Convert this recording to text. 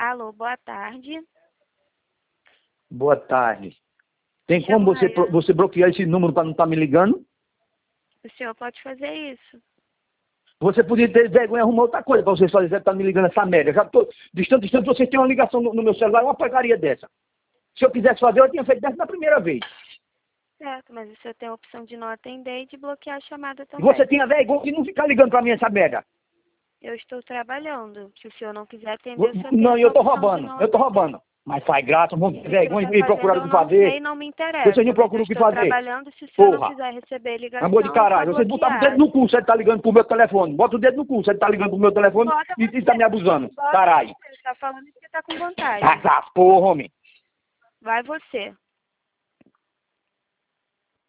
Alô, boa tarde. Boa tarde. Tem como Chama você, eu. você bloquear esse número para não estar me ligando? O senhor pode fazer isso. Você podia ter vergonha e arrumar outra coisa para vocês fazerem, estar me ligando essa merda. Já tô, distante, vocês têm uma ligação no meu celular, uma porcaria dessa. Se eu quisesse fazer, eu tinha feito dessa na primeira vez. Certo, mas o senhor tem a opção de não atender e de bloquear a chamada E também. você tinha vergonha de não ficar ligando para mim essa merda. Eu estou trabalhando. Se o senhor não quiser atender, o senhor tem Não, essa eu tô opção de roubando, não eu tô atender. roubando. Mas faz graça, vão ter Se o vergonha senhor e está procurar fazendo, o eu que não sei, fazer. não me interessa. Vocês não Mas eu procuram o que estou fazer. trabalhando. Se o senhor não Porra. quiser receber Amor de ligação, é só caralho, vocês botaram o dedo bloquear. no cu, você tá ligando pro meu telefone. Bota o dedo no cu, você tá ligando pro meu telefone Bota e você. tá me abusando. Bota Caralho. você. Tá falando isso porque tá com vontade. Ah, porra, homem. Vai você.